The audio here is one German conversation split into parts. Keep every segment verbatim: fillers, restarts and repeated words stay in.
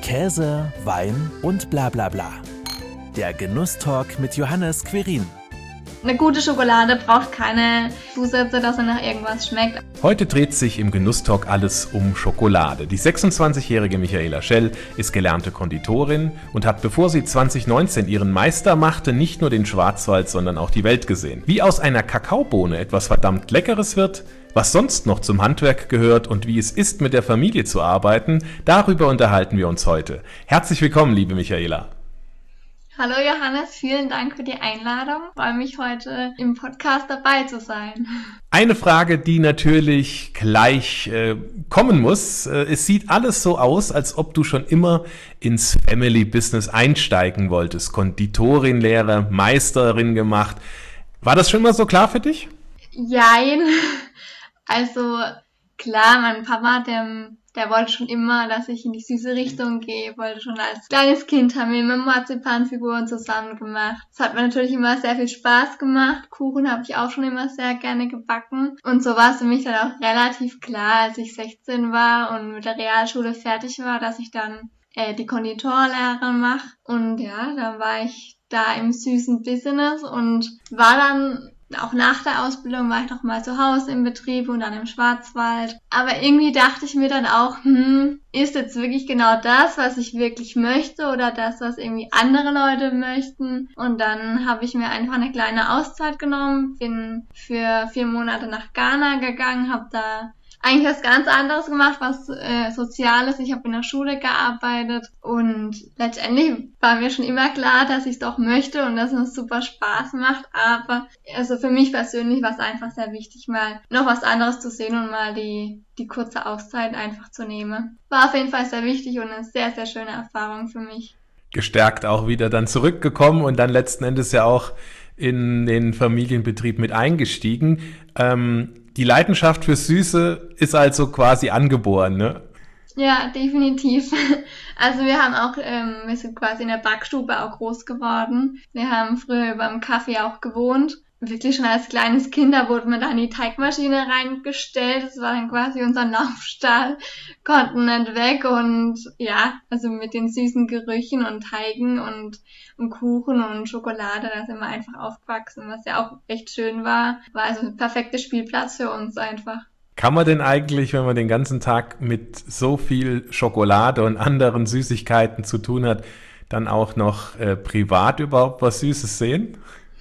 Käse, Wein und bla bla bla. Der Genusstalk mit Johannes Querin. Eine gute Schokolade braucht keine Zusätze, dass sie nach irgendwas schmeckt. Heute dreht sich im Genusstalk alles um Schokolade. Die sechsundzwanzigjährige Michaela Schell ist gelernte Konditorin und hat, bevor sie zwanzig neunzehn ihren Meister machte, nicht nur den Schwarzwald, sondern auch die Welt gesehen. Wie aus einer Kakaobohne etwas verdammt Leckeres wird, was sonst noch zum Handwerk gehört und wie es ist, mit der Familie zu arbeiten, darüber unterhalten wir uns heute. Herzlich willkommen, liebe Michaela. Hallo Johannes, vielen Dank für die Einladung. Ich freue mich, heute im Podcast dabei zu sein. Eine Frage, die natürlich gleich äh, kommen muss. Äh, es sieht alles so aus, als ob du schon immer ins Family-Business einsteigen wolltest. Konditorin-Lehre, Meisterin gemacht. War das schon immer so klar für dich? Jein. Also klar, mein Papa, der... Der wollte schon immer, dass ich in die süße Richtung gehe, wollte schon als kleines Kind, haben wir immer Marzipanfiguren zusammen gemacht. Es hat mir natürlich immer sehr viel Spaß gemacht. Kuchen habe ich auch schon immer sehr gerne gebacken. Und so war es für mich dann auch relativ klar, als ich sechzehn war und mit der Realschule fertig war, dass ich dann äh, die Konditorlehre mache. Und ja, dann war ich da im süßen Business und war dann... Auch nach der Ausbildung war ich noch mal zu Hause im Betrieb und dann im Schwarzwald. Aber irgendwie dachte ich mir dann auch, hm, ist jetzt wirklich genau das, was ich wirklich möchte oder das, was irgendwie andere Leute möchten? Und dann habe ich mir einfach eine kleine Auszeit genommen, bin für vier Monate nach Ghana gegangen, habe da eigentlich was ganz anderes gemacht, was äh, Soziales. Ich habe in der Schule gearbeitet und letztendlich war mir schon immer klar, dass ich es doch möchte und dass es super Spaß macht. Aber also für mich persönlich war es einfach sehr wichtig, mal noch was anderes zu sehen und mal die die kurze Auszeit einfach zu nehmen. War auf jeden Fall sehr wichtig und eine sehr, sehr schöne Erfahrung für mich. Gestärkt auch wieder dann zurückgekommen und dann letzten Endes ja auch in den Familienbetrieb mit eingestiegen. Ähm, Die Leidenschaft für Süße ist also quasi angeboren, ne? Ja, definitiv. Also wir haben auch, ähm, wir sind quasi in der Backstube auch groß geworden. Wir haben früher beim Kaffee auch gewohnt. Wirklich schon als kleines Kind, da wurde man da in die Teigmaschine reingestellt. Das war dann quasi unser Laufstall. Konnten nicht weg und ja, also mit den süßen Gerüchen und Teigen und, und Kuchen und Schokolade, da sind wir einfach aufgewachsen, was ja auch echt schön war. War also ein perfekter Spielplatz für uns einfach. Kann man denn eigentlich, wenn man den ganzen Tag mit so viel Schokolade und anderen Süßigkeiten zu tun hat, dann auch noch äh, privat überhaupt was Süßes sehen?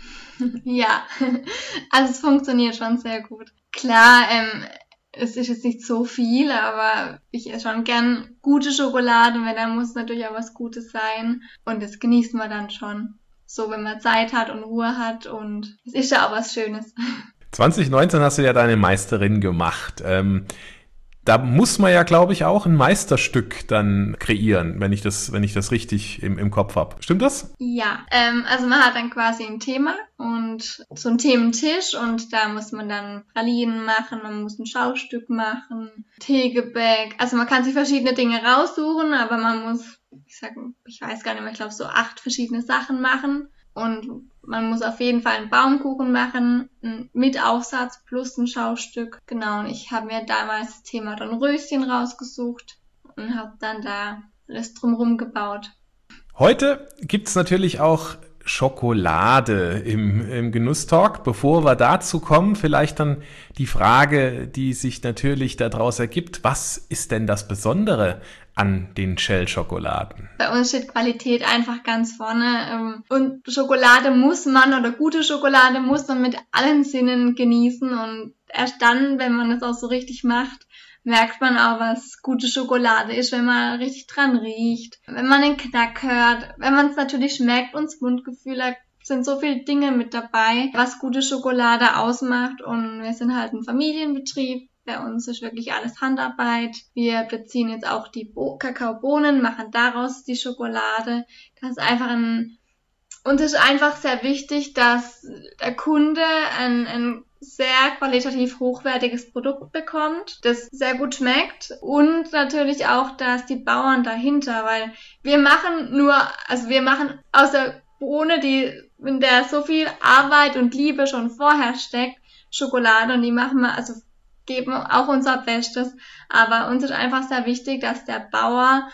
Ja, also es funktioniert schon sehr gut. Klar, ähm, es ist jetzt nicht so viel, aber ich esse schon gern gute Schokolade, wenn dann muss es natürlich auch was Gutes sein und das genießt man dann schon. So, wenn man Zeit hat und Ruhe hat und es ist ja auch was Schönes. zwanzig neunzehn hast du ja deine Meisterin gemacht. Ähm, da muss man ja, glaube ich, auch ein Meisterstück dann kreieren, wenn ich das, wenn ich das richtig im, im Kopf habe. Stimmt das? Ja, ähm, also man hat dann quasi ein Thema und so einen Thementisch und da muss man dann Pralinen machen, man muss ein Schaustück machen, Teegebäck. Also man kann sich verschiedene Dinge raussuchen, aber man muss, ich sag, ich weiß gar nicht mehr, ich glaube so acht verschiedene Sachen machen. Und man muss auf jeden Fall einen Baumkuchen machen, mit Aufsatz plus ein Schaustück. Genau, und ich habe mir damals das Thema dann Röschen rausgesucht und habe dann da alles drumherum gebaut. Heute gibt's natürlich auch Schokolade im, im Genusstalk. Bevor wir dazu kommen, vielleicht dann die Frage, die sich natürlich daraus ergibt, was ist denn das Besondere an den Schell-Schokoladen? Bei uns steht Qualität einfach ganz vorne. Und Schokolade muss man, oder gute Schokolade muss man mit allen Sinnen genießen. Und erst dann, wenn man das auch so richtig macht, merkt man auch, was gute Schokolade ist, wenn man richtig dran riecht, wenn man den Knack hört, wenn man es natürlich schmeckt und das Mundgefühl, da sind so viele Dinge mit dabei, was gute Schokolade ausmacht. Und wir sind halt ein Familienbetrieb. Bei uns ist wirklich alles Handarbeit. Wir beziehen jetzt auch die Bo- Kakaobohnen, machen daraus die Schokolade. Das ist einfach ein, und es ist einfach sehr wichtig, dass der Kunde ein, ein sehr qualitativ hochwertiges Produkt bekommt, das sehr gut schmeckt und natürlich auch, dass die Bauern dahinter, weil wir machen nur, also wir machen aus der Bohne, die, in der so viel Arbeit und Liebe schon vorher steckt, Schokolade und die machen wir, also geben auch unser Bestes, aber uns ist einfach sehr wichtig, dass der Bauer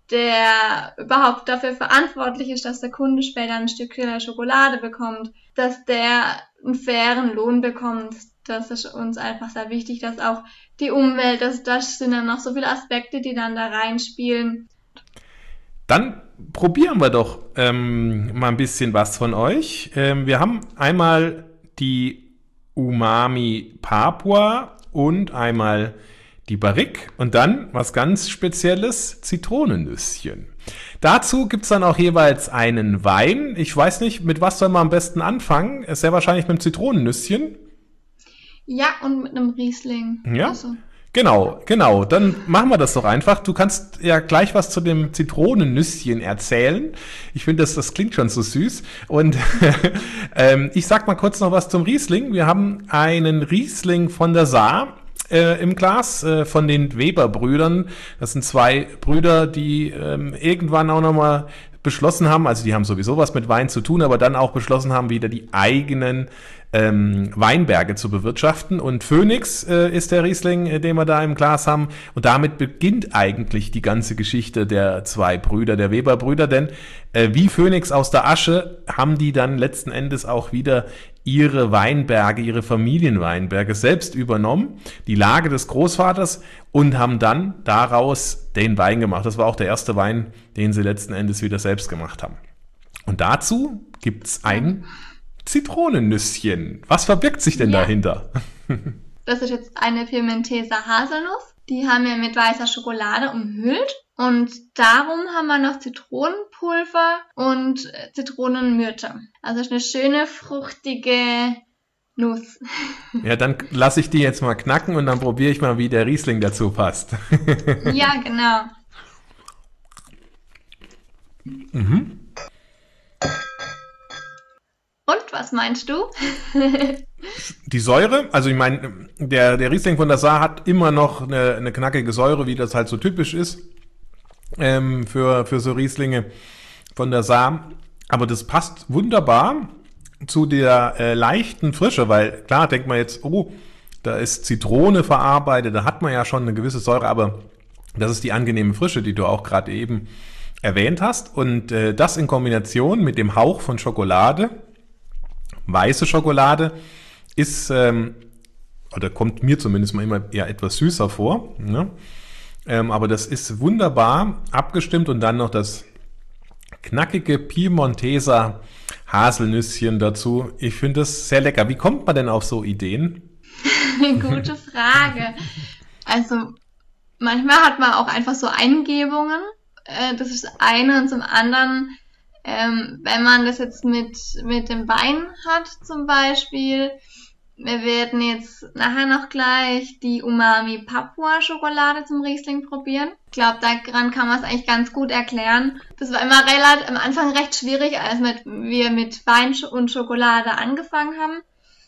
der überhaupt dafür verantwortlich ist, dass der Kunde später ein Stück Schokolade bekommt, dass der einen fairen Lohn bekommt. Das ist uns einfach sehr wichtig, dass auch die Umwelt, das, das sind dann noch so viele Aspekte, die dann da reinspielen. Dann probieren wir doch ähm, mal ein bisschen was von euch. Ähm, wir haben einmal die Umami Papua und einmal die Barrique und dann was ganz Spezielles, Zitronennüsschen. Dazu gibt's dann auch jeweils einen Wein. Ich weiß nicht, mit was soll man am besten anfangen? Ist sehr wahrscheinlich mit dem Zitronennüsschen. Ja, und mit einem Riesling. Ja, also. genau, genau. Dann machen wir das doch einfach. Du kannst ja gleich was zu dem Zitronennüsschen erzählen. Ich finde, das, das klingt schon so süß. Und ähm, ich sag mal kurz noch was zum Riesling. Wir haben einen Riesling von der Saar äh, im Glas äh, von den Weber-Brüdern. Das sind zwei Brüder, die ähm, irgendwann auch nochmal beschlossen haben, also die haben sowieso was mit Wein zu tun, aber dann auch beschlossen haben, wieder die eigenen ähm, Weinberge zu bewirtschaften. Und Phoenix äh, ist der Riesling, äh, den wir da im Glas haben. Und damit beginnt eigentlich die ganze Geschichte der zwei Brüder, der Weber-Brüder. Denn äh, wie Phoenix aus der Asche haben die dann letzten Endes auch wieder ihre Weinberge, ihre Familienweinberge selbst übernommen, die Lage des Großvaters, und haben dann daraus den Wein gemacht. Das war auch der erste Wein, den sie letzten Endes wieder selbst gemacht haben. Und dazu gibt's ein Zitronennüsschen. Was verbirgt sich denn ja. dahinter? Das ist jetzt eine Piemontesa Haselnuss. Die haben wir mit weißer Schokolade umhüllt. Und darum haben wir noch Zitronenpulver und Zitronenmyrte. Also ist eine schöne, fruchtige Nuss. Ja, dann lasse ich die jetzt mal knacken und dann probiere ich mal, wie der Riesling dazu passt. Ja, genau. Mhm. Und, was meinst du? Die Säure, also ich meine, der, der Riesling von der Saar hat immer noch eine, eine knackige Säure, wie das halt so typisch ist ähm, für, für so Rieslinge von der Saar. Aber das passt wunderbar zu der äh, leichten Frische, weil klar denkt man jetzt, oh, da ist Zitrone verarbeitet, da hat man ja schon eine gewisse Säure, aber das ist die angenehme Frische, die du auch gerade eben erwähnt hast. Und äh, das in Kombination mit dem Hauch von Schokolade, weiße Schokolade, ist, ähm, oder kommt mir zumindest mal immer eher etwas süßer vor, ne? ähm, aber das ist wunderbar abgestimmt und dann noch das knackige Piemonteser Haselnüsschen dazu. Ich finde das sehr lecker. Wie kommt man denn auf so Ideen? Gute Frage. Also manchmal hat man auch einfach so Eingebungen. Äh, das ist das eine. Und zum anderen, ähm, wenn man das jetzt mit, mit dem Wein hat zum Beispiel, wir werden jetzt nachher noch gleich die Umami Papua Schokolade zum Riesling probieren. Ich glaube, daran kann man es eigentlich ganz gut erklären. Das war immer relativ am Anfang recht schwierig, als mit, wir mit Wein und Schokolade angefangen haben,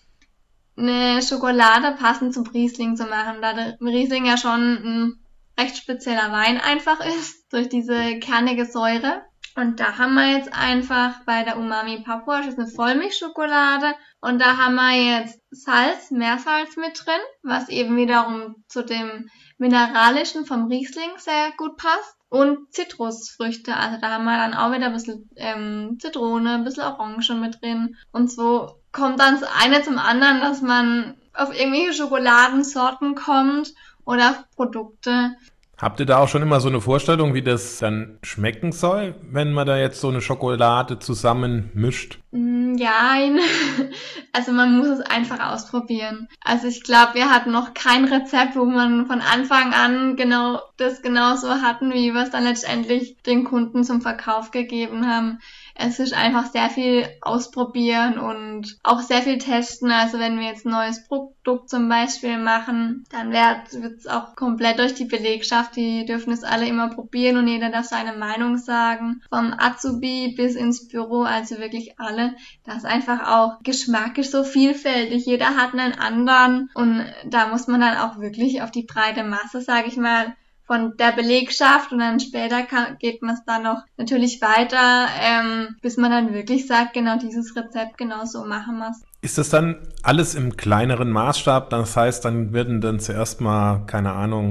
eine Schokolade passend zum Riesling zu machen, da der Riesling ja schon ein recht spezieller Wein einfach ist, durch diese kernige Säure. Und da haben wir jetzt einfach bei der Umami Papua, das ist eine Vollmilchschokolade, und da haben wir jetzt Salz, Meersalz mit drin, was eben wiederum zu dem Mineralischen vom Riesling sehr gut passt. Und Zitrusfrüchte, also da haben wir dann auch wieder ein bisschen ähm, Zitrone, ein bisschen Orange mit drin. Und so kommt dann das eine zum anderen, dass man auf irgendwelche Schokoladensorten kommt oder auf Produkte. Habt ihr da auch schon immer so eine Vorstellung, wie das dann schmecken soll, wenn man da jetzt so eine Schokolade zusammen mischt? Ja, also man muss es einfach ausprobieren. Also ich glaube, wir hatten noch kein Rezept, wo man von Anfang an genau das genauso hatten, wie wir es dann letztendlich den Kunden zum Verkauf gegeben haben. Es ist einfach sehr viel ausprobieren und auch sehr viel testen. Also wenn wir jetzt ein neues Produkt zum Beispiel machen, dann wird es auch komplett durch die Belegschaft. Die dürfen es alle immer probieren und jeder darf seine Meinung sagen. Vom Azubi bis ins Büro, also wirklich alle. Das ist einfach auch geschmacklich so vielfältig. Jeder hat einen anderen und da muss man dann auch wirklich auf die breite Masse, sage ich mal, von der Belegschaft, und dann später kann, geht man es dann noch natürlich weiter, ähm, bis man dann wirklich sagt, genau dieses Rezept, genau so machen wir es. Ist das dann alles im kleineren Maßstab? Das heißt, dann werden dann zuerst mal, keine Ahnung,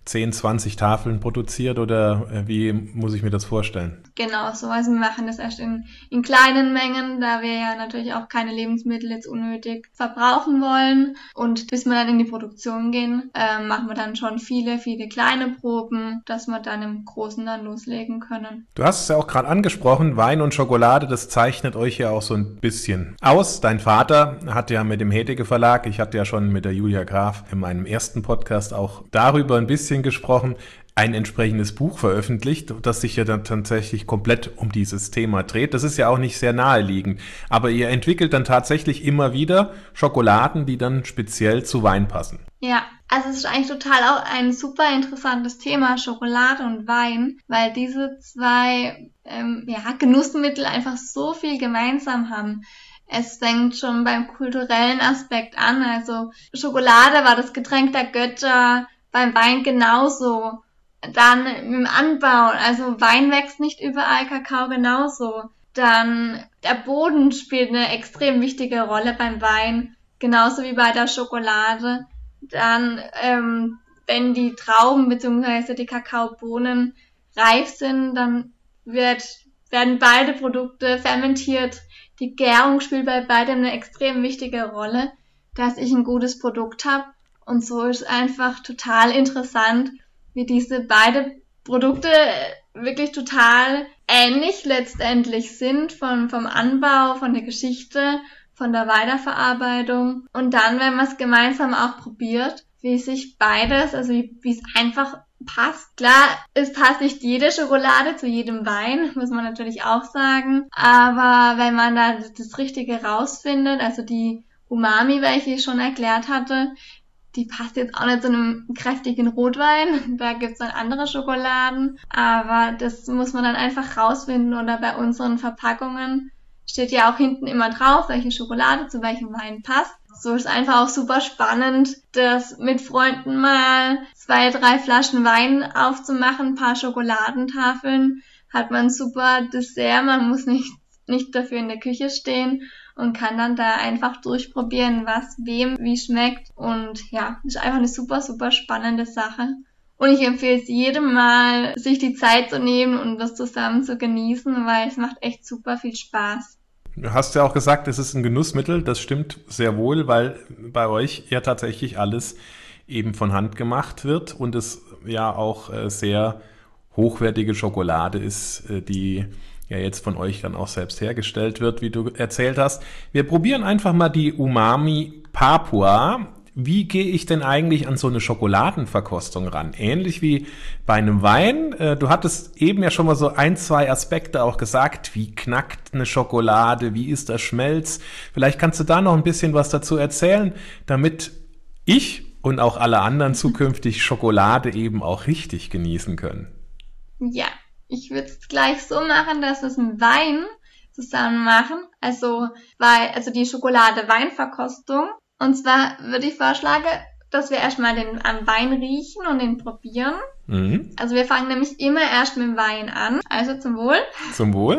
zehn, zwanzig Tafeln produziert oder äh, wie muss ich mir das vorstellen? Genau so, also wir machen das erst in, in kleinen Mengen, da wir ja natürlich auch keine Lebensmittel jetzt unnötig verbrauchen wollen. Und bis wir dann in die Produktion gehen, äh, machen wir dann schon viele, viele kleine Proben, dass wir dann im Großen dann loslegen können. Du hast es ja auch gerade angesprochen, Wein und Schokolade, das zeichnet euch ja auch so ein bisschen aus. Dein Vater hat ja mit dem Hedeke Verlag, ich hatte ja schon mit der Julia Graf in meinem ersten Podcast auch darüber ein bisschen gesprochen, ein entsprechendes Buch veröffentlicht, das sich ja dann tatsächlich komplett um dieses Thema dreht. Das ist ja auch nicht sehr naheliegend, aber ihr entwickelt dann tatsächlich immer wieder Schokoladen, die dann speziell zu Wein passen. Ja, also es ist eigentlich total auch ein super interessantes Thema, Schokolade und Wein, weil diese zwei ähm, ja, Genussmittel einfach so viel gemeinsam haben. Es fängt schon beim kulturellen Aspekt an, also Schokolade war das Getränk der Götter, beim Wein genauso. Dann im Anbau, also Wein wächst nicht überall, Kakao genauso. Dann der Boden spielt eine extrem wichtige Rolle beim Wein, genauso wie bei der Schokolade. Dann, ähm, wenn die Trauben bzw. die Kakaobohnen reif sind, dann wird, werden beide Produkte fermentiert. Die Gärung spielt bei beidem eine extrem wichtige Rolle, dass ich ein gutes Produkt habe. Und so ist einfach total interessant, wie diese beide Produkte wirklich total ähnlich letztendlich sind, vom, vom Anbau, von der Geschichte, von der Weiterverarbeitung. Und dann, wenn man es gemeinsam auch probiert, wie sich beides, also wie wie es einfach passt. Klar, es passt nicht jede Schokolade zu jedem Wein, muss man natürlich auch sagen. Aber wenn man da das Richtige rausfindet, also die Umami, welche ich schon erklärt hatte, die passt jetzt auch nicht zu einem kräftigen Rotwein. Da gibt's dann andere Schokoladen. Aber das muss man dann einfach rausfinden. Oder bei unseren Verpackungen steht ja auch hinten immer drauf, welche Schokolade zu welchem Wein passt. So ist einfach auch super spannend, das mit Freunden mal zwei, drei Flaschen Wein aufzumachen, ein paar Schokoladentafeln. Hat man super Dessert. Man muss nicht, nicht dafür in der Küche stehen und kann dann da einfach durchprobieren, was wem wie schmeckt. Und ja, ist einfach eine super, super spannende Sache. Und ich empfehle es jedem mal, sich die Zeit zu nehmen und das zusammen zu genießen, weil es macht echt super viel Spaß. Du hast ja auch gesagt, es ist ein Genussmittel. Das stimmt sehr wohl, weil bei euch ja tatsächlich alles eben von Hand gemacht wird und es ja auch sehr hochwertige Schokolade ist, die ja jetzt von euch dann auch selbst hergestellt wird, wie du erzählt hast. Wir probieren einfach mal die Umami Papua. Wie gehe ich denn eigentlich an so eine Schokoladenverkostung ran? Ähnlich wie bei einem Wein. Du hattest eben ja schon mal so ein, zwei Aspekte auch gesagt. Wie knackt eine Schokolade? Wie ist der Schmelz? Vielleicht kannst du da noch ein bisschen was dazu erzählen, damit ich und auch alle anderen zukünftig Schokolade eben auch richtig genießen können. Ja. Ich würde es gleich so machen, dass wir es mit Wein zusammen machen. Also, weil, also die Schokolade-Wein-Verkostung. Und zwar würde ich vorschlagen, dass wir erstmal den am Wein riechen und den probieren. Mhm. Also wir fangen nämlich immer erst mit dem Wein an. Also zum Wohl. Zum Wohl.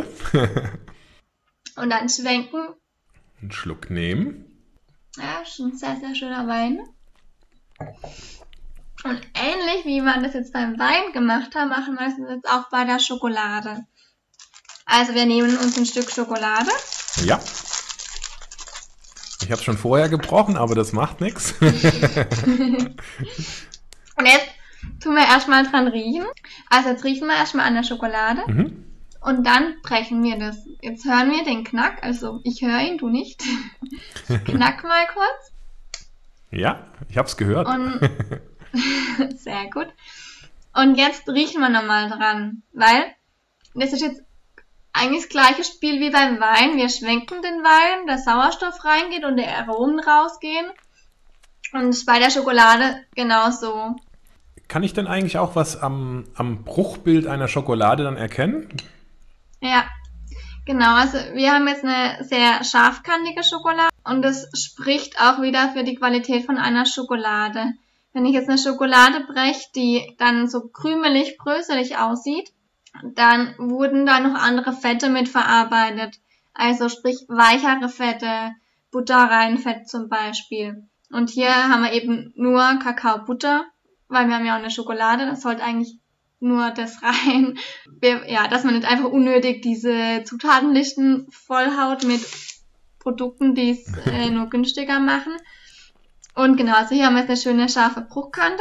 Und dann schwenken. Einen Schluck nehmen. Ja, schon ein sehr, sehr schöner Wein. Und ähnlich wie wir das jetzt beim Wein gemacht haben, machen wir das jetzt auch bei der Schokolade. Also wir nehmen uns ein Stück Schokolade. Ja. Ich habe schon vorher gebrochen, aber das macht nichts. Und jetzt tun wir erstmal dran riechen. Also jetzt riechen wir erstmal an der Schokolade. Mhm. Und dann brechen wir das. Jetzt hören wir den Knack. Also ich höre ihn, du nicht. Knack mal kurz. Ja, ich habe es gehört. Und sehr gut. Und jetzt riechen wir nochmal dran, weil das ist jetzt eigentlich das gleiche Spiel wie beim Wein. Wir schwenken den Wein, der Sauerstoff reingeht und die Aromen rausgehen. Und bei der Schokolade genauso. Kann ich denn eigentlich auch was am, am Bruchbild einer Schokolade dann erkennen? Ja, genau. Also wir haben jetzt eine sehr scharfkantige Schokolade und das spricht auch wieder für die Qualität von einer Schokolade. Wenn ich jetzt eine Schokolade breche, die dann so krümelig, bröselig aussieht, dann wurden da noch andere Fette mit verarbeitet. Also sprich weichere Fette, Butterreinfett zum Beispiel. Und hier haben wir eben nur Kakaobutter weil wir haben ja auch eine Schokolade, das sollte eigentlich nur das rein, ja, dass man nicht einfach unnötig diese Zutatenlisten vollhaut mit Produkten, die es äh, nur günstiger machen. Und genau, also hier haben wir jetzt eine schöne scharfe Bruchkante.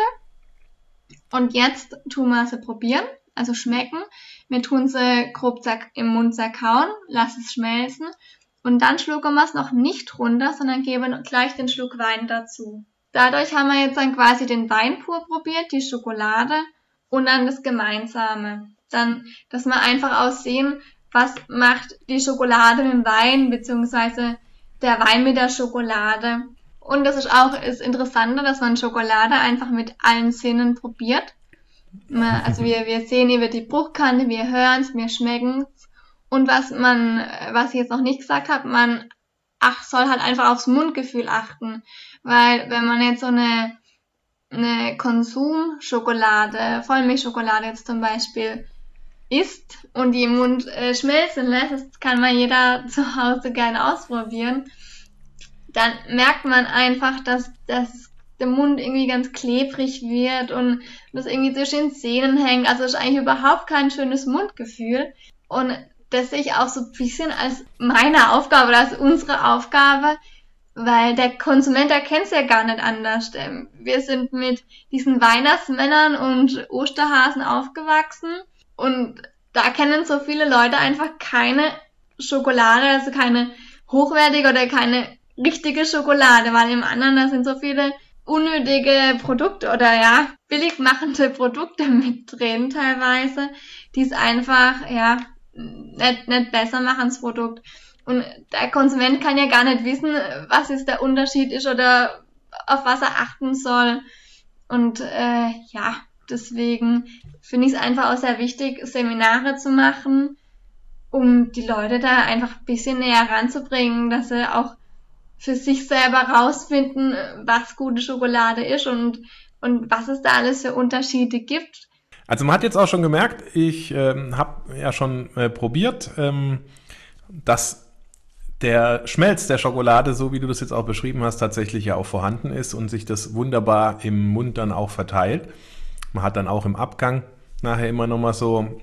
Und jetzt tun wir sie probieren, also schmecken. Wir tun sie grob im Mund zerkauen, lassen es schmelzen. Und dann schlucken wir es noch nicht runter, sondern geben gleich den Schluck Wein dazu. Dadurch haben wir jetzt dann quasi den Wein pur probiert, die Schokolade und dann das Gemeinsame. Dann, dass wir einfach aussehen, was macht die Schokolade mit dem Wein, beziehungsweise der Wein mit der Schokolade. Und das ist auch das Interessante, dass man Schokolade einfach mit allen Sinnen probiert. Also wir, wir sehen über die Bruchkante, wir hören es, wir schmecken es. Und was man, was ich jetzt noch nicht gesagt habe, man ach, soll halt einfach aufs Mundgefühl achten. Weil wenn man jetzt so eine, eine Konsumschokolade, Vollmilchschokolade jetzt zum Beispiel isst und die im Mund äh, schmelzen lässt, das kann man jeder zu Hause gerne ausprobieren, dann merkt man einfach, dass, dass der Mund irgendwie ganz klebrig wird und das irgendwie zwischen den Zähnen hängt. Also ist eigentlich überhaupt kein schönes Mundgefühl. Und das sehe ich auch so ein bisschen als meine Aufgabe oder als unsere Aufgabe, weil der Konsument erkennt es ja gar nicht anders. Wir sind mit diesen Weihnachtsmännern und Osterhasen aufgewachsen und da kennen so viele Leute einfach keine Schokolade, also keine hochwertige oder keine richtige Schokolade, weil im anderen da sind so viele unnötige Produkte oder ja, billig machende Produkte mit drin teilweise, die es einfach, ja, nicht, nicht besser machen, das Produkt. Und der Konsument kann ja gar nicht wissen, was jetzt der Unterschied ist oder auf was er achten soll. Und äh, ja, deswegen finde ich es einfach auch sehr wichtig, Seminare zu machen, um die Leute da einfach ein bisschen näher ranzubringen, dass sie auch für sich selber rausfinden, was gute Schokolade ist und, und was es da alles für Unterschiede gibt. Also man hat jetzt auch schon gemerkt, ich ähm, habe ja schon äh, probiert, ähm, dass der Schmelz der Schokolade, so wie du das jetzt auch beschrieben hast, tatsächlich ja auch vorhanden ist und sich das wunderbar im Mund dann auch verteilt. Man hat dann auch im Abgang nachher immer nochmal so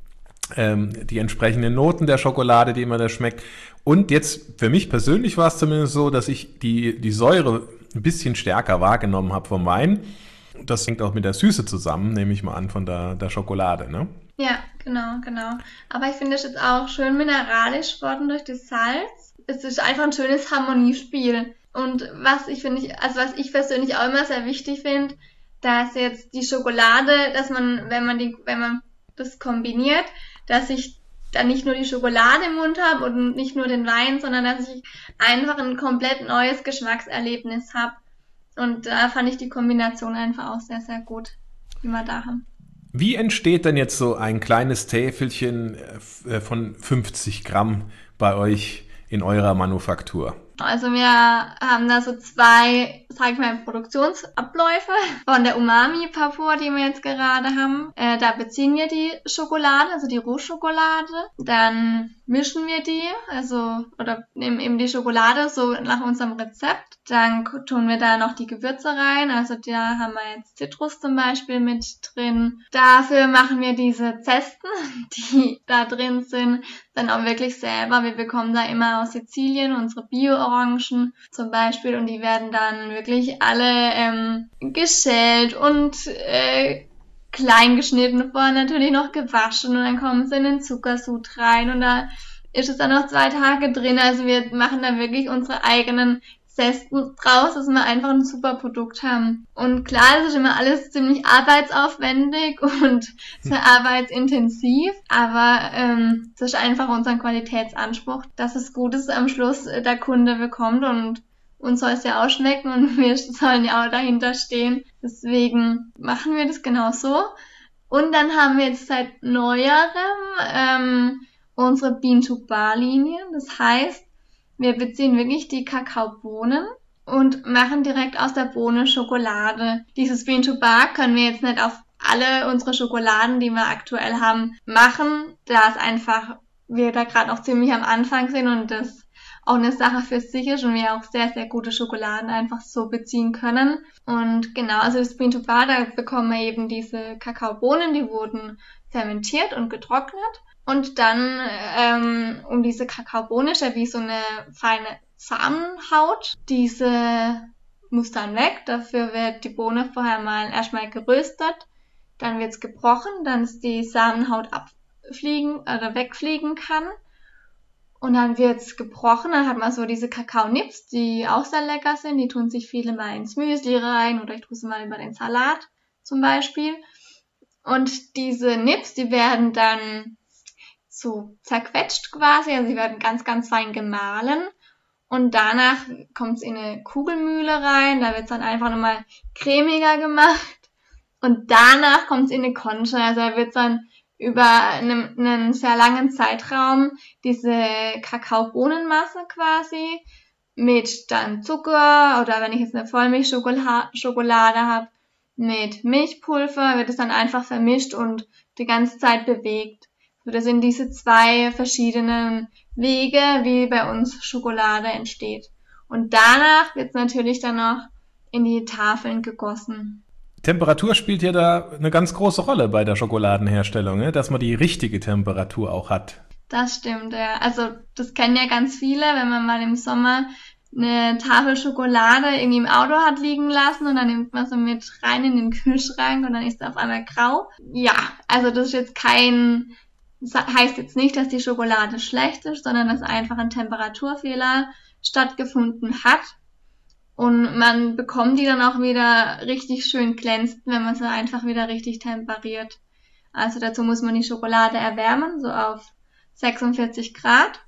ähm, die entsprechenden Noten der Schokolade, die man da schmeckt. Und jetzt, für mich persönlich war es zumindest so, dass ich die, die Säure ein bisschen stärker wahrgenommen habe vom Wein. Das hängt auch mit der Süße zusammen, nehme ich mal an, von der, der Schokolade, ne? Ja, genau, genau. Aber ich finde es jetzt auch schön mineralisch worden durch das Salz. Es ist einfach ein schönes Harmoniespiel. Und was ich finde, ich, also was ich persönlich auch immer sehr wichtig finde, dass jetzt die Schokolade, dass man, wenn man die, wenn man das kombiniert, dass ich dann nicht nur die Schokolade im Mund habe und nicht nur den Wein, sondern dass ich einfach ein komplett neues Geschmackserlebnis habe. Und da fand ich die Kombination einfach auch sehr, sehr gut, die wir da haben. Wie entsteht denn jetzt so ein kleines Täfelchen von fünfzig Gramm bei euch in eurer Manufaktur? Also wir haben da so zwei, sag ich mal, Produktionsabläufe von der Umami-Papur, die wir jetzt gerade haben. Äh, da beziehen wir die Schokolade, also die Rohschokolade. Dann mischen wir die, also oder nehmen eben die Schokolade so nach unserem Rezept. Dann tun wir da noch die Gewürze rein, also da haben wir jetzt Zitrus zum Beispiel mit drin. Dafür machen wir diese Zesten, die da drin sind, dann auch wirklich selber. Wir bekommen da immer aus Sizilien unsere Bio-Orangen zum Beispiel und die werden dann wirklich alle ähm, geschält und äh, klein geschnitten, vorher natürlich noch gewaschen und dann kommen sie in den Zuckersud rein und da ist es dann noch zwei Tage drin. Also wir machen da wirklich unsere eigenen Zesten draus, dass wir einfach ein super Produkt haben. Und klar, das ist immer alles ziemlich arbeitsaufwendig und sehr arbeitsintensiv, aber ähm, das ist einfach unser Qualitätsanspruch, dass es Gutes am Schluss der Kunde bekommt und uns soll es ja auch schmecken und wir sollen ja auch dahinter stehen. Deswegen machen wir das genau so. Und dann haben wir jetzt seit neuerem ähm, unsere Bean-to-Bar-Linie. Das heißt, wir beziehen wirklich die Kakaobohnen und machen direkt aus der Bohne Schokolade. Dieses Bean-to-Bar können wir jetzt nicht auf alle unsere Schokoladen, die wir aktuell haben, machen, da es einfach wir da gerade noch ziemlich am Anfang sind und das auch eine Sache für sich ist und wir auch sehr, sehr gute Schokoladen einfach so beziehen können. Und genau, also das Bean to Bar, da bekommen wir eben diese Kakaobohnen, die wurden fermentiert und getrocknet. Und dann, ähm, um diese Kakaobohne ist ja wie so eine feine Samenhaut. Diese muss dann weg. Dafür wird die Bohne vorher mal erstmal geröstet. Dann wird's gebrochen, dann ist die Samenhaut abfliegen oder wegfliegen kann. Und dann wird's gebrochen, dann hat man so diese Kakaonips, die auch sehr lecker sind. Die tun sich viele mal ins Müsli rein oder ich tue sie mal über den Salat zum Beispiel. Und diese Nips, die werden dann so zerquetscht quasi, also sie werden ganz, ganz fein gemahlen. Und danach kommt's in eine Kugelmühle rein, da wird's dann einfach nochmal cremiger gemacht. Und danach kommt's in eine Concha, also da wird's dann über einen, einen sehr langen Zeitraum diese Kakaobohnenmasse quasi mit dann Zucker oder wenn ich jetzt eine Vollmilchschokolade habe, mit Milchpulver wird es dann einfach vermischt und die ganze Zeit bewegt. So, das sind diese zwei verschiedenen Wege, wie bei uns Schokolade entsteht. Und danach wird es natürlich dann noch in die Tafeln gegossen. Temperatur spielt ja da eine ganz große Rolle bei der Schokoladenherstellung, ne? Dass man die richtige Temperatur auch hat. Das stimmt, ja. Also das kennen ja ganz viele, wenn man mal im Sommer eine Tafel Schokolade irgendwie im Auto hat liegen lassen und dann nimmt man sie mit rein in den Kühlschrank und dann ist sie auf einmal grau. Ja, also das ist jetzt kein, das heißt jetzt nicht, dass die Schokolade schlecht ist, sondern dass einfach ein Temperaturfehler stattgefunden hat. Und man bekommt die dann auch wieder richtig schön glänzend, wenn man sie einfach wieder richtig temperiert. Also dazu muss man die Schokolade erwärmen, so auf sechsundvierzig Grad.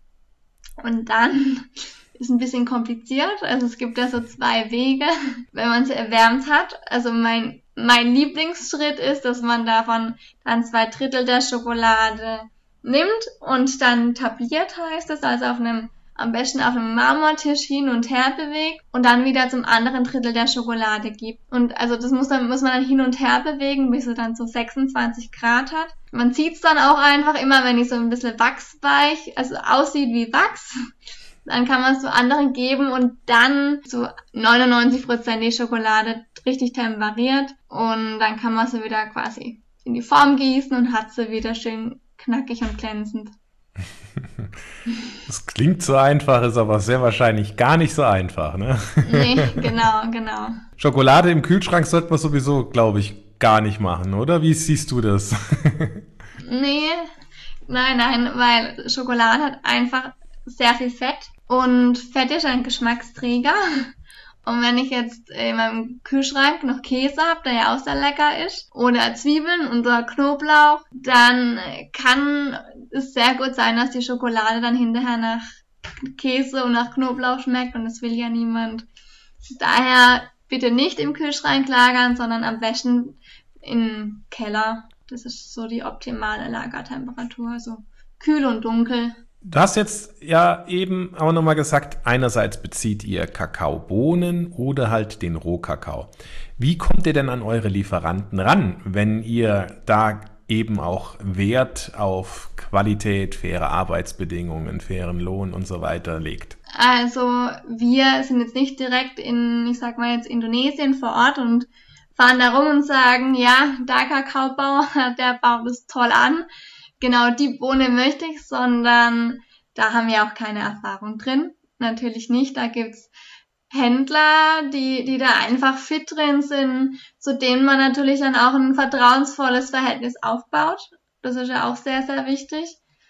Und dann ist ein bisschen kompliziert. Also es gibt ja so zwei Wege, wenn man sie erwärmt hat. Also mein, mein Lieblingsschritt ist, dass man davon dann zwei Drittel der Schokolade nimmt und dann tabliert heißt es, also auf einem am besten auf einem Marmortisch hin und her bewegt und dann wieder zum anderen Drittel der Schokolade gibt. Und also das muss dann muss man dann hin und her bewegen, bis sie dann so sechsundzwanzig Grad hat. Man sieht's dann auch einfach immer, wenn die so ein bisschen wachsweich, also aussieht wie Wachs, dann kann man es zu anderen geben und dann so neunundneunzig Prozent die Schokolade richtig temperiert und dann kann man sie wieder quasi in die Form gießen und hat sie wieder schön knackig und glänzend. Das klingt so einfach, ist aber sehr wahrscheinlich gar nicht so einfach, ne? Nee, genau, genau. Schokolade im Kühlschrank sollte man sowieso, glaube ich, gar nicht machen, oder? Wie siehst du das? Nee, nein, nein, weil Schokolade hat einfach sehr viel Fett und Fett ist ein Geschmacksträger. Und wenn ich jetzt in meinem Kühlschrank noch Käse habe, der ja auch sehr lecker ist, oder Zwiebeln oder Knoblauch, dann kann es sehr gut sein, dass die Schokolade dann hinterher nach Käse und nach Knoblauch schmeckt und das will ja niemand. Daher bitte nicht im Kühlschrank lagern, sondern am besten im Keller. Das ist so die optimale Lagertemperatur, also kühl und dunkel. Du hast jetzt ja eben auch nochmal gesagt, einerseits bezieht ihr Kakaobohnen oder halt den Rohkakao. Wie kommt ihr denn an eure Lieferanten ran, wenn ihr da eben auch Wert auf Qualität, faire Arbeitsbedingungen, fairen Lohn und so weiter legt? Also wir sind jetzt nicht direkt in, ich sag mal jetzt Indonesien vor Ort und fahren da rum und sagen, ja, der Kakaobauer, der baut es toll an. Genau die Bohne möchte ich, sondern da haben wir auch keine Erfahrung drin. Natürlich nicht. Da gibt's Händler, die, die da einfach fit drin sind, zu denen man natürlich dann auch ein vertrauensvolles Verhältnis aufbaut. Das ist ja auch sehr, sehr wichtig.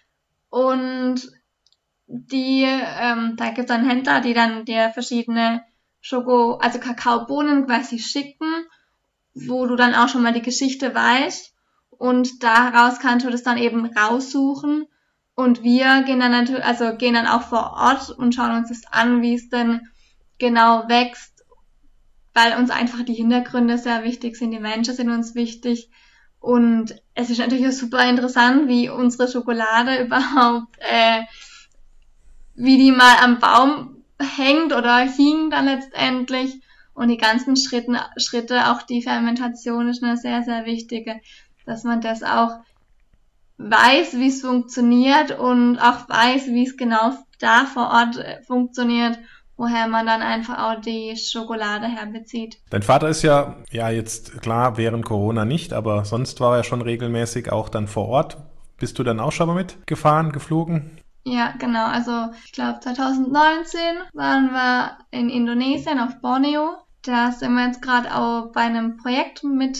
Und die, ähm, da gibt's dann Händler, die dann dir verschiedene Schoko, also Kakaobohnen quasi schicken, wo du dann auch schon mal die Geschichte weißt. Und daraus kannst du das dann eben raussuchen. Und wir gehen dann natürlich, also gehen dann auch vor Ort und schauen uns das an, wie es denn genau wächst, weil uns einfach die Hintergründe sehr wichtig sind, die Menschen sind uns wichtig. Und es ist natürlich auch super interessant, wie unsere Schokolade überhaupt, äh, wie die mal am Baum hängt oder hing dann letztendlich. Und die ganzen Schritte, Schritte, auch die Fermentation ist eine sehr, sehr wichtige, dass man das auch weiß, wie es funktioniert und auch weiß, wie es genau da vor Ort äh, funktioniert, woher man dann einfach auch die Schokolade herbezieht. Dein Vater ist ja, ja jetzt klar, während Corona nicht, aber sonst war er schon regelmäßig auch dann vor Ort. Bist du dann auch schon mal mitgefahren, geflogen? Ja, genau. Also ich glaube zwanzig neunzehn waren wir in Indonesien auf Borneo. Da sind wir jetzt gerade auch bei einem Projekt mit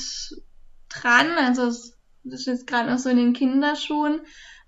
dran. Also es ist jetzt gerade noch so in den Kinderschuhen.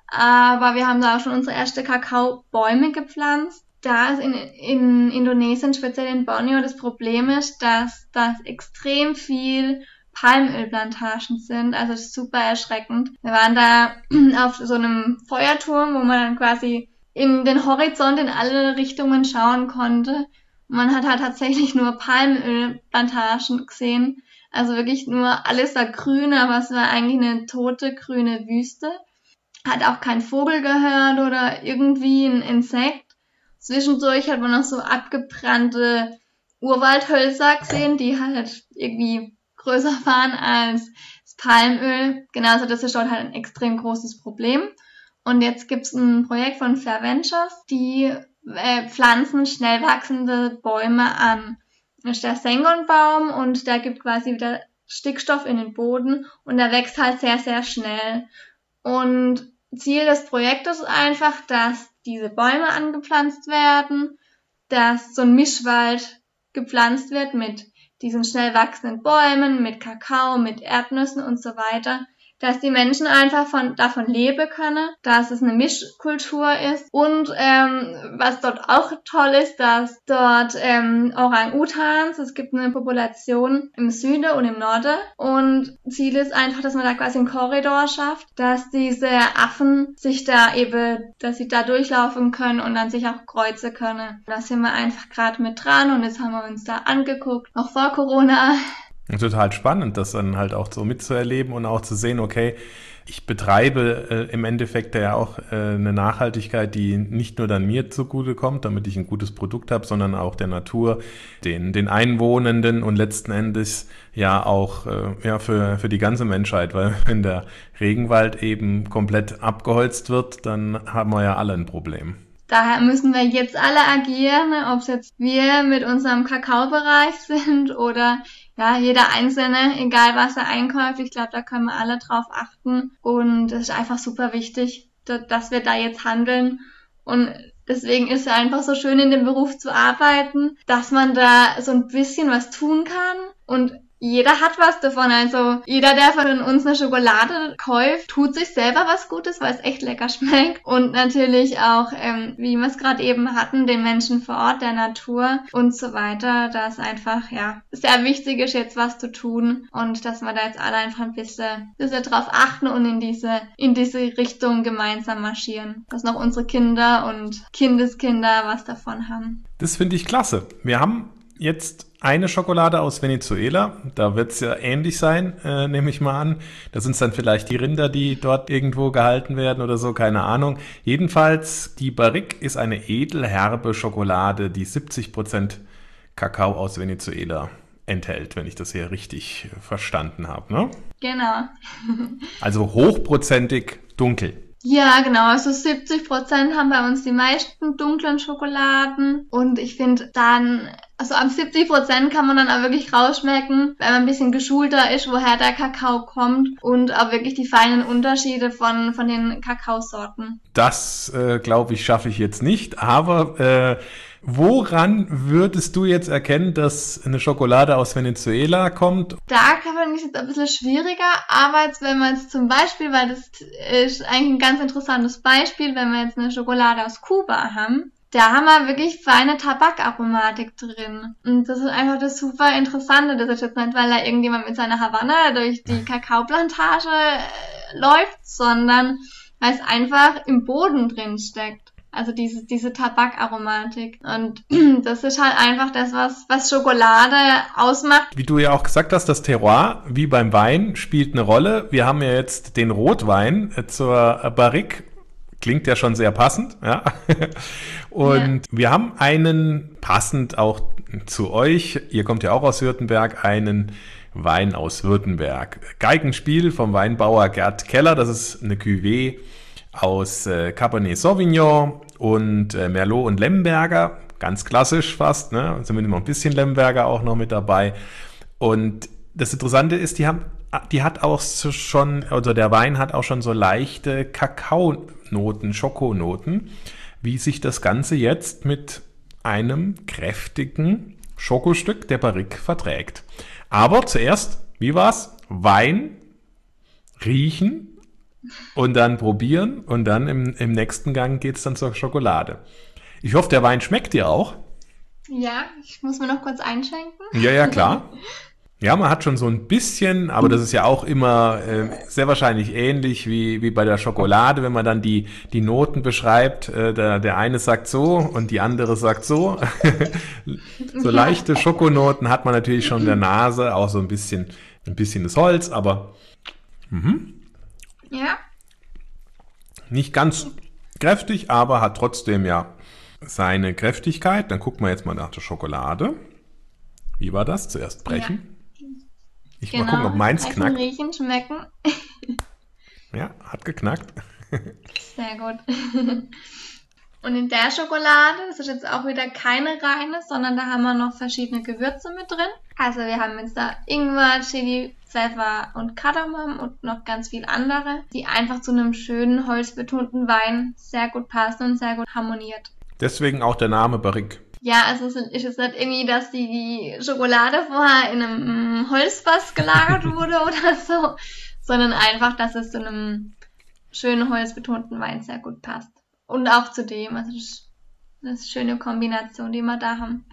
Aber wir haben da auch schon unsere erste Kakaobäume gepflanzt. Da ist in, in Indonesien, speziell in Borneo, das Problem ist, dass das extrem viel Palmölplantagen sind, also das ist super erschreckend. Wir waren da auf so einem Feuerturm, wo man dann quasi in den Horizont in alle Richtungen schauen konnte. Man hat halt tatsächlich nur Palmölplantagen gesehen, also wirklich nur alles war grün, aber es war eigentlich eine tote grüne Wüste. Hat auch kein Vogel gehört oder irgendwie ein Insekt. Zwischendurch hat man noch so abgebrannte Urwaldhölzer gesehen, die halt irgendwie größer waren als das Palmöl. Genauso, das ist dort halt ein extrem großes Problem. Und jetzt gibt's ein Projekt von Fair Ventures, die äh, pflanzen schnell wachsende Bäume an. Das ist der Sengonbaum und der gibt quasi wieder Stickstoff in den Boden und der wächst halt sehr, sehr schnell. Und Ziel des Projektes ist einfach, dass diese Bäume angepflanzt werden, dass so ein Mischwald gepflanzt wird mit diesen schnell wachsenden Bäumen, mit Kakao, mit Erdnüssen und so weiter, dass die Menschen einfach von davon leben können, dass es eine Mischkultur ist und ähm, was dort auch toll ist, dass dort ähm, Orang-Utans, es gibt eine Population im Süden und im Norden und Ziel ist einfach, dass man da quasi einen Korridor schafft, dass diese Affen sich da eben, dass sie da durchlaufen können und dann sich auch kreuzen können. Da sind wir einfach gerade mit dran und jetzt haben wir uns da angeguckt, noch vor Corona. Total spannend, das dann halt auch so mitzuerleben und auch zu sehen, okay, ich betreibe äh, im Endeffekt ja auch äh, eine Nachhaltigkeit, die nicht nur dann mir zugute kommt, damit ich ein gutes Produkt habe, sondern auch der Natur, den den Einwohnenden und letzten Endes ja auch äh, ja für für die ganze Menschheit, weil wenn der Regenwald eben komplett abgeholzt wird, dann haben wir ja alle ein Problem. Daher müssen wir jetzt alle agieren, ob es jetzt wir mit unserem Kakaobereich sind oder ja jeder Einzelne, egal was er einkauft. Ich glaube, da können wir alle drauf achten und es ist einfach super wichtig, dass wir da jetzt handeln und deswegen ist es einfach so schön, in dem Beruf zu arbeiten, dass man da so ein bisschen was tun kann und jeder hat was davon, also jeder, der von uns eine Schokolade kauft, tut sich selber was Gutes, weil es echt lecker schmeckt und natürlich auch, ähm, wie wir es gerade eben hatten, den Menschen vor Ort, der Natur und so weiter, dass einfach, ja, sehr wichtig ist, jetzt was zu tun und dass wir da jetzt alle einfach ein bisschen, bisschen drauf achten und in diese, in diese Richtung gemeinsam marschieren, dass noch unsere Kinder und Kindeskinder was davon haben. Das finde ich klasse. Wir haben jetzt eine Schokolade aus Venezuela, da wird es ja ähnlich sein, äh, nehme ich mal an. Das sind dann vielleicht die Rinder, die dort irgendwo gehalten werden oder so, keine Ahnung. Jedenfalls, die Barrique ist eine edelherbe Schokolade, die siebzig Prozent Kakao aus Venezuela enthält, wenn ich das hier richtig verstanden habe, ne? Genau. Also hochprozentig dunkel. Ja, genau, also siebzig Prozent haben bei uns die meisten dunklen Schokoladen und ich finde dann, also ab siebzig Prozent kann man dann auch wirklich rausschmecken, wenn man ein bisschen geschulter ist, woher der Kakao kommt und auch wirklich die feinen Unterschiede von von den Kakaosorten. Das, äh, glaube ich, schaffe ich jetzt nicht, aber äh, woran würdest du jetzt erkennen, dass eine Schokolade aus Venezuela kommt? Da kann man jetzt ein bisschen schwieriger, aber jetzt, wenn man jetzt zum Beispiel, weil das ist eigentlich ein ganz interessantes Beispiel, wenn wir jetzt eine Schokolade aus Kuba haben, da haben wir wirklich feine Tabakaromatik drin. Und das ist einfach das super Interessante. Das ist jetzt nicht, weil da irgendjemand mit seiner Havanna durch die Kakaoplantage äh, läuft, sondern weil es einfach im Boden drin steckt. Also diese, diese Tabakaromatik. Und das ist halt einfach das, was, was Schokolade ausmacht. Wie du ja auch gesagt hast, das Terroir, wie beim Wein, spielt eine Rolle. Wir haben ja jetzt den Rotwein zur Barrique. Klingt ja schon sehr passend, ja. Und ja. Wir haben einen, passend auch zu euch, ihr kommt ja auch aus Württemberg, einen Wein aus Württemberg. Geigenspiel vom Weinbauer Gerd Keller. Das ist eine Cuvée aus äh, Cabernet Sauvignon und äh, Merlot und Lemberger. Ganz klassisch fast, ne? Zumindest noch ein bisschen Lemberger auch noch mit dabei. Und das Interessante ist, die haben, die hat auch so schon, also der Wein hat auch schon so leichte Kakaonoten, Schokonoten, wie sich das Ganze jetzt mit einem kräftigen Schokostück der Barrique verträgt. Aber zuerst, wie war's? Wein, riechen und dann probieren und dann im, im nächsten Gang geht's dann zur Schokolade. Ich hoffe, der Wein schmeckt dir auch. Ja, ich muss mir noch kurz einschenken. Ja, ja, klar. Ja, man hat schon so ein bisschen, aber das ist ja auch immer äh, sehr wahrscheinlich ähnlich wie, wie bei der Schokolade, wenn man dann die, die Noten beschreibt. Äh, der, der eine sagt so und die andere sagt so. So leichte Schokonoten hat man natürlich schon in der Nase, auch so ein bisschen, ein bisschen das Holz, aber mhm. Ja. Nicht ganz kräftig, aber hat trotzdem ja seine Kräftigkeit. Dann gucken wir jetzt mal nach der Schokolade. Wie war das? Zuerst brechen. Ja. Ich genau, mal gucken, ob meins brechen, knackt. Riechen, schmecken. Ja, hat geknackt. Sehr gut. Und in der Schokolade, das ist jetzt auch wieder keine reine, sondern da haben wir noch verschiedene Gewürze mit drin. Also wir haben jetzt da Ingwer, Chili, Pfeffer und Kardamom und noch ganz viel andere, die einfach zu einem schönen, holzbetonten Wein sehr gut passen und sehr gut harmoniert. Deswegen auch der Name Barrique. Ja, also es ist jetzt nicht irgendwie, dass die, die Schokolade vorher in einem Holzfass gelagert wurde oder so, sondern einfach, dass es zu einem schönen, holzbetonten Wein sehr gut passt. Und auch zu dem, also das ist eine schöne Kombination, die wir da haben.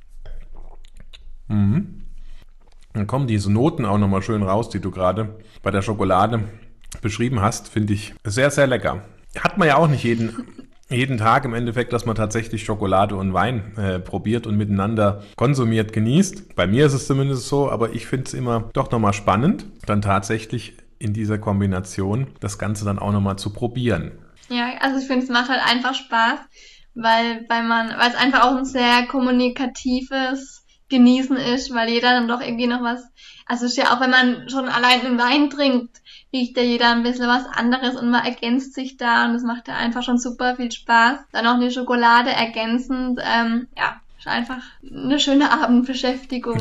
Mhm. Dann kommen diese Noten auch nochmal schön raus, die du gerade bei der Schokolade beschrieben hast, finde ich sehr, sehr lecker. Hat man ja auch nicht jeden... jeden Tag im Endeffekt, dass man tatsächlich Schokolade und Wein äh, probiert und miteinander konsumiert, genießt. Bei mir ist es zumindest so, aber ich finde es immer doch nochmal spannend, dann tatsächlich in dieser Kombination das Ganze dann auch nochmal zu probieren. Ja, also ich finde, es macht halt einfach Spaß, weil, weil man, weil es einfach auch ein sehr kommunikatives Genießen ist, weil jeder dann doch irgendwie noch was, also es ist ja auch, wenn man schon allein einen Wein trinkt, riecht ja jeder ein bisschen was anderes und man ergänzt sich da und das macht ja einfach schon super viel Spaß. Dann auch die Schokolade ergänzend, ähm, ja, ist einfach eine schöne Abendbeschäftigung.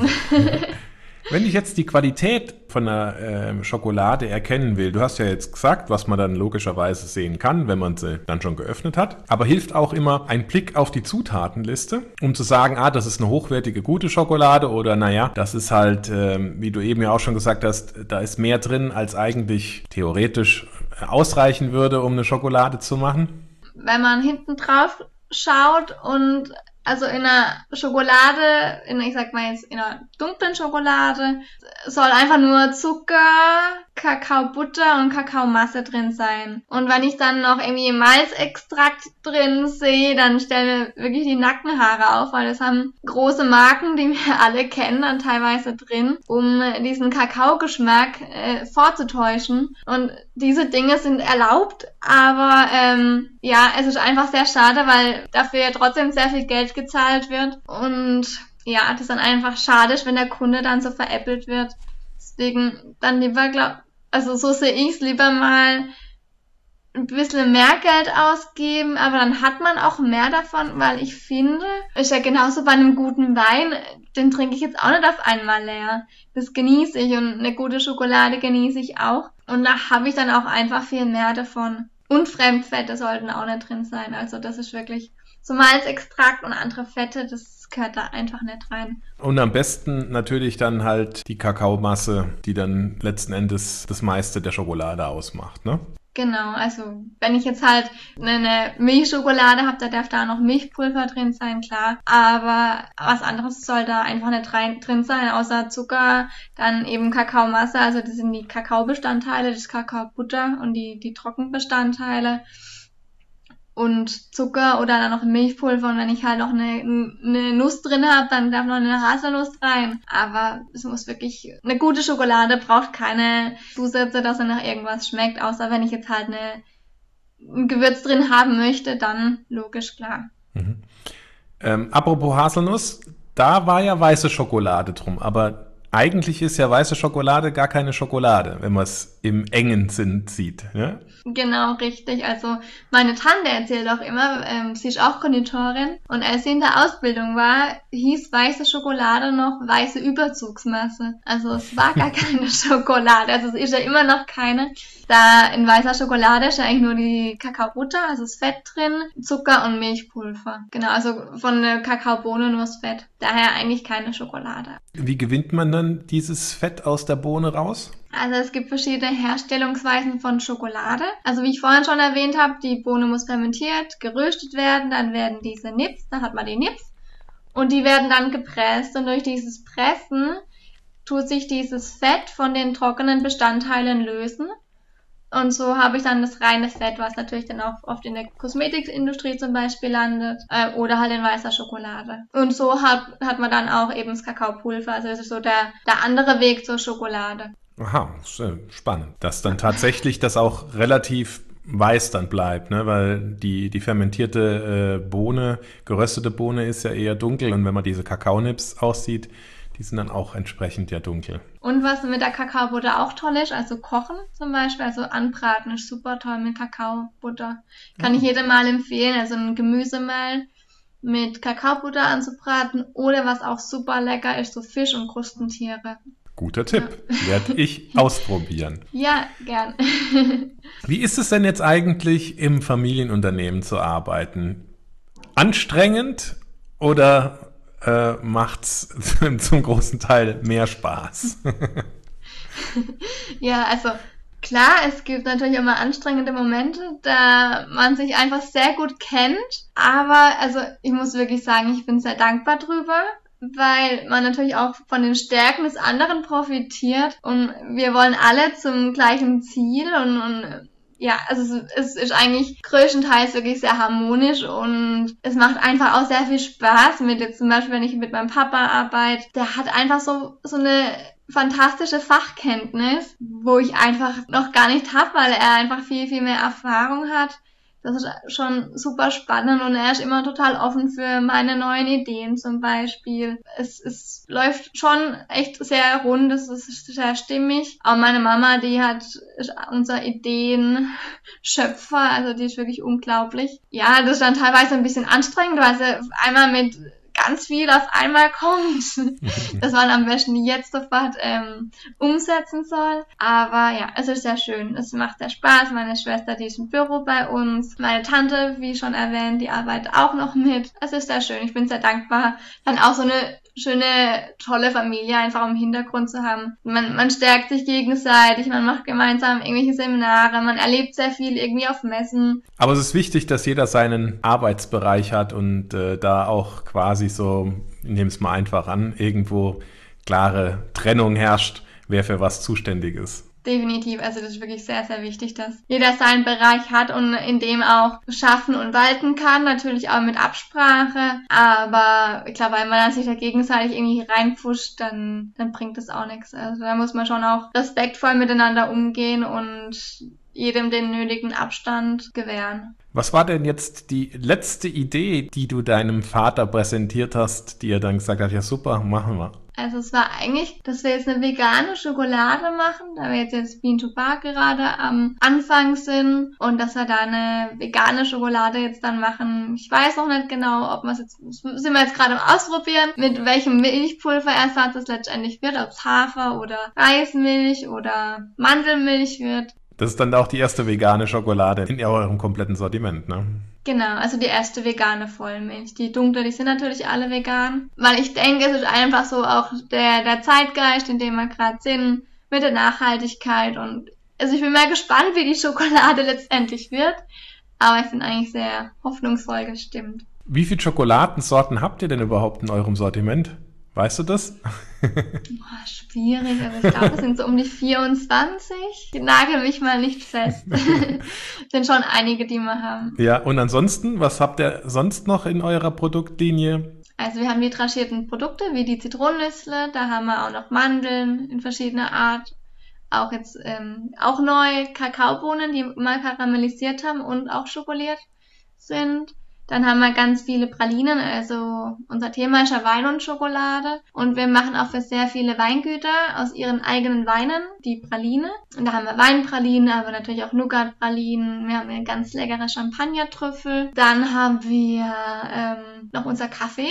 Wenn ich jetzt die Qualität von einer äh, Schokolade erkennen will, du hast ja jetzt gesagt, was man dann logischerweise sehen kann, wenn man sie dann schon geöffnet hat, aber hilft auch immer ein Blick auf die Zutatenliste, um zu sagen, ah, das ist eine hochwertige, gute Schokolade oder naja, das ist halt, äh, wie du eben ja auch schon gesagt hast, da ist mehr drin, als eigentlich theoretisch ausreichen würde, um eine Schokolade zu machen. Wenn man hinten drauf schaut und also in einer Schokolade, in, ich sag mal jetzt in einer dunklen Schokolade, soll einfach nur Zucker, Kakaobutter und Kakaomasse drin sein. Und wenn ich dann noch irgendwie Malzextrakt drin sehe, dann stellen mir wirklich die Nackenhaare auf, weil das haben große Marken, die wir alle kennen, dann teilweise drin, um diesen Kakaogeschmack äh, vorzutäuschen. Und diese Dinge sind erlaubt, aber ähm, ja, es ist einfach sehr schade, weil dafür ja trotzdem sehr viel Geld gezahlt wird und ja, das ist dann einfach schade, wenn der Kunde dann so veräppelt wird. Deswegen dann lieber, glaub, also so sehe ich es, lieber mal ein bisschen mehr Geld ausgeben, aber dann hat man auch mehr davon, weil ich finde, ist ja genauso bei einem guten Wein, den trinke ich jetzt auch nicht auf einmal leer. Das genieße ich und eine gute Schokolade genieße ich auch und da habe ich dann auch einfach viel mehr davon. Und Fremdfette sollten auch nicht drin sein, also das ist wirklich so Malzextrakt und andere Fette, das gehört da einfach nicht rein. Und am besten natürlich dann halt die Kakaomasse, die dann letzten Endes das meiste der Schokolade ausmacht, ne? Genau, also wenn ich jetzt halt eine Milchschokolade habe, da darf da noch Milchpulver drin sein, klar. Aber was anderes soll da einfach nicht rein, drin sein, außer Zucker, dann eben Kakaomasse, also das sind die Kakaobestandteile, das Kakaobutter und die, die Trockenbestandteile. Und Zucker oder dann noch Milchpulver und wenn ich halt noch eine, eine Nuss drin habe, dann darf noch eine Haselnuss rein. Aber es muss wirklich, eine gute Schokolade braucht keine Zusätze, dass sie nach irgendwas schmeckt, außer wenn ich jetzt halt eine, ein Gewürz drin haben möchte, dann logisch, klar. Mhm. Ähm, apropos Haselnuss, da war ja weiße Schokolade drum, aber eigentlich ist ja weiße Schokolade gar keine Schokolade, wenn man es im engen Sinn sieht. Ja? Genau, richtig. Also meine Tante erzählt auch immer, ähm, sie ist auch Konditorin und als sie in der Ausbildung war, hieß weiße Schokolade noch weiße Überzugsmasse. Also es war gar keine Schokolade, also es ist ja immer noch keine. Da in weißer Schokolade ist ja eigentlich nur die Kakaobutter, also das Fett drin, Zucker und Milchpulver. Genau, also von der Kakaobohne nur das Fett. Daher eigentlich keine Schokolade. Wie gewinnt man dann dieses Fett aus der Bohne raus? Also es gibt verschiedene Herstellungsweisen von Schokolade. Also wie ich vorhin schon erwähnt habe, die Bohne muss fermentiert, geröstet werden, dann werden diese Nips, dann hat man die Nips und die werden dann gepresst und durch dieses Pressen tut sich dieses Fett von den trockenen Bestandteilen lösen. Und so habe ich dann das reine Fett, was natürlich dann auch oft in der Kosmetikindustrie zum Beispiel landet, äh, oder halt in weißer Schokolade. Und so hat, hat man dann auch eben das Kakaopulver. Also das ist so der, der andere Weg zur Schokolade. Aha, spannend. Dass dann tatsächlich das auch relativ weiß dann bleibt, ne? Weil die, die fermentierte äh, Bohne, geröstete Bohne ist ja eher dunkel und wenn man diese Kakaonips aussieht, die sind dann auch entsprechend ja dunkel. Und was mit der Kakaobutter auch toll ist, also kochen zum Beispiel, also anbraten ist super toll mit Kakaobutter. Kann ja. ich jedem mal empfehlen, also ein Gemüsemehl mit Kakaobutter anzubraten oder was auch super lecker ist, so Fisch und Krustentiere. Guter Tipp, ja. Werde ich ausprobieren. Ja, gern. Wie ist es denn jetzt eigentlich, im Familienunternehmen zu arbeiten? Anstrengend oder Äh, macht's zum großen Teil mehr Spaß? Ja, also klar, es gibt natürlich immer anstrengende Momente, da man sich einfach sehr gut kennt, aber also ich muss wirklich sagen, ich bin sehr dankbar drüber, weil man natürlich auch von den Stärken des anderen profitiert und wir wollen alle zum gleichen Ziel und, und ja, also es ist eigentlich größtenteils wirklich sehr harmonisch und es macht einfach auch sehr viel Spaß mit jetzt zum Beispiel, wenn ich mit meinem Papa arbeite, der hat einfach so, so eine fantastische Fachkenntnis, wo ich einfach noch gar nicht habe, weil er einfach viel, viel mehr Erfahrung hat. Das ist schon super spannend und er ist immer total offen für meine neuen Ideen zum Beispiel. Es, es läuft schon echt sehr rund, es ist sehr stimmig. Auch meine Mama, die hat ist unser Ideenschöpfer, also die ist wirklich unglaublich. Ja, das ist dann teilweise ein bisschen anstrengend, weil sie einmal mit ganz viel auf einmal kommt, dass man am besten jetzt sofort ähm, umsetzen soll. Aber ja, es ist sehr schön. Es macht sehr Spaß. Meine Schwester, die ist im Büro bei uns. Meine Tante, wie schon erwähnt, die arbeitet auch noch mit. Es ist sehr schön. Ich bin sehr dankbar, dann auch so eine schöne, tolle Familie einfach im Hintergrund zu haben. Man, man stärkt sich gegenseitig, man macht gemeinsam irgendwelche Seminare, man erlebt sehr viel irgendwie auf Messen. Aber es ist wichtig, dass jeder seinen Arbeitsbereich hat und äh, da auch quasi so, ich nehme es mal einfach an, irgendwo klare Trennung herrscht, wer für was zuständig ist. Definitiv, also das ist wirklich sehr, sehr wichtig, dass jeder seinen Bereich hat und in dem auch schaffen und walten kann, natürlich auch mit Absprache, aber ich glaube, wenn man sich da gegenseitig irgendwie reinpusht, dann, dann bringt das auch nichts. Also da muss man schon auch respektvoll miteinander umgehen und jedem den nötigen Abstand gewähren. Was war denn jetzt die letzte Idee, die du deinem Vater präsentiert hast, die er dann gesagt hat, ja super, machen wir? Also es war eigentlich, dass wir jetzt eine vegane Schokolade machen, da wir jetzt jetzt Bean to Bar gerade am Anfang sind und dass wir da eine vegane Schokolade jetzt dann machen. Ich weiß noch nicht genau, ob wir es jetzt, sind wir jetzt gerade am Ausprobieren, mit welchem Milchpulverersatz es letztendlich wird, ob es Hafer oder Reismilch oder Mandelmilch wird. Das ist dann auch die erste vegane Schokolade in eurem kompletten Sortiment, ne? Genau, also die erste vegane Vollmilch. Die dunkle, die sind natürlich alle vegan. Weil ich denke, es ist einfach so auch der, der Zeitgeist, in dem wir gerade sind, mit der Nachhaltigkeit. Und also ich bin mal gespannt, wie die Schokolade letztendlich wird. Aber ich bin eigentlich sehr hoffnungsvoll gestimmt. Wie viele Schokoladensorten habt ihr denn überhaupt in eurem Sortiment? Weißt du das? Boah, schwierig, aber ich glaube, es sind so um die vierundzwanzig. Die nageln mich mal nicht fest. Sind schon einige, die wir haben. Ja, und ansonsten, was habt ihr sonst noch in eurer Produktlinie? Also wir haben die tranchierten Produkte, wie die Zitronennüssle, da haben wir auch noch Mandeln in verschiedener Art. Auch jetzt ähm, auch neu Kakaobohnen, die mal karamellisiert haben und auch schokoliert sind. Dann haben wir ganz viele Pralinen, also unser Thema ist ja Wein und Schokolade. Und wir machen auch für sehr viele Weingüter aus ihren eigenen Weinen die Praline. Und da haben wir Weinpralinen, aber natürlich auch Nougat-Pralinen. Wir haben eine ganz leckere Champagner-Trüffel. Dann haben wir ähm, noch unser Kaffee.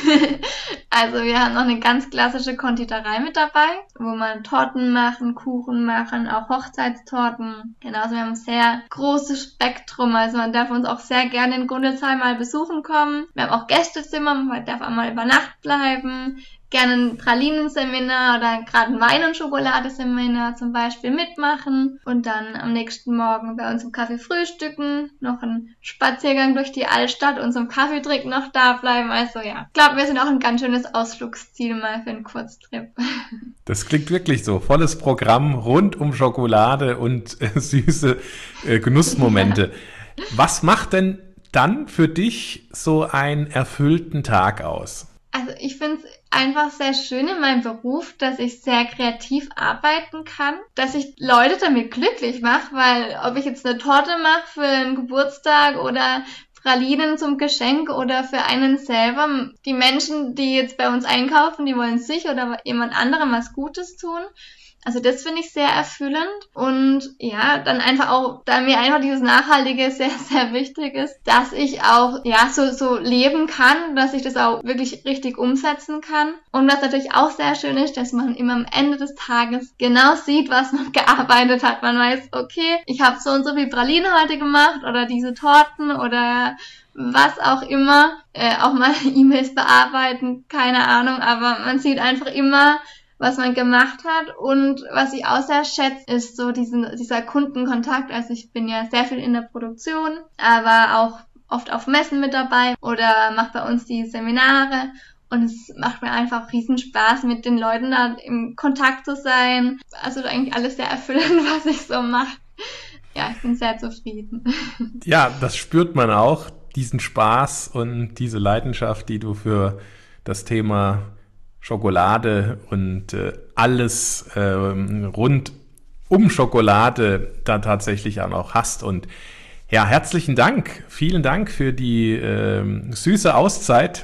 Also wir haben noch eine ganz klassische Konditorei mit dabei, wo man Torten machen, Kuchen machen, auch Hochzeitstorten. Genau, also wir haben ein sehr großes Spektrum. Also man darf uns auch sehr gerne in Gundelsheim mal besuchen kommen. Wir haben auch Gästezimmer, man darf auch mal über Nacht bleiben. Gerne ein Pralinenseminar oder gerade ein Wein- und Schokoladeseminar zum Beispiel mitmachen und dann am nächsten Morgen bei uns im Café frühstücken, noch einen Spaziergang durch die Altstadt und zum Kaffeetrinken noch da bleiben. Also ja, ich glaube, wir sind auch ein ganz schönes Ausflugsziel mal für einen Kurztrip. Das klingt wirklich so. Volles Programm rund um Schokolade und äh, süße äh, Genussmomente. Ja. Was macht denn dann für dich so einen erfüllten Tag aus? Also ich finde es einfach sehr schön in meinem Beruf, dass ich sehr kreativ arbeiten kann, dass ich Leute damit glücklich mache, weil ob ich jetzt eine Torte mache für einen Geburtstag oder Pralinen zum Geschenk oder für einen selber, die Menschen, die jetzt bei uns einkaufen, die wollen sich oder jemand anderem was Gutes tun. Also das finde ich sehr erfüllend und ja, dann einfach auch, da mir einfach dieses Nachhaltige sehr, sehr wichtig ist, dass ich auch, ja, so, so leben kann, dass ich das auch wirklich richtig umsetzen kann. Und was natürlich auch sehr schön ist, dass man immer am Ende des Tages genau sieht, was man gearbeitet hat. Man weiß, okay, ich habe so und so viel Pralinen heute gemacht oder diese Torten oder was auch immer, äh, auch mal E-Mails bearbeiten, keine Ahnung, aber man sieht einfach immer, was man gemacht hat und was ich auch sehr schätze, ist so diesen, dieser Kundenkontakt. Also ich bin ja sehr viel in der Produktion, aber auch oft auf Messen mit dabei oder mache bei uns die Seminare und es macht mir einfach riesen Spaß, mit den Leuten da im Kontakt zu sein. Also eigentlich alles sehr erfüllend, was ich so mache. Ja, ich bin sehr zufrieden. Ja, das spürt man auch, diesen Spaß und diese Leidenschaft, die du für das Thema Schokolade und äh, alles äh, rund um Schokolade da tatsächlich auch noch hast. Und ja, herzlichen Dank. Vielen Dank für die äh, süße Auszeit,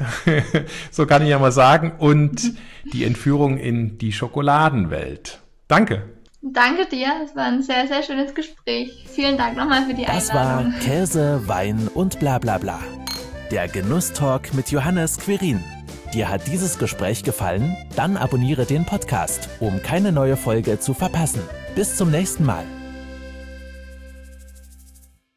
so kann ich ja mal sagen, und die Entführung in die Schokoladenwelt. Danke. Danke dir, es war ein sehr, sehr schönes Gespräch. Vielen Dank nochmal für die das Einladung. Das war Käse, Wein und bla bla bla. Der Genusstalk mit Johannes Quirin. Dir hat dieses Gespräch gefallen? Dann abonniere den Podcast, um keine neue Folge zu verpassen. Bis zum nächsten Mal.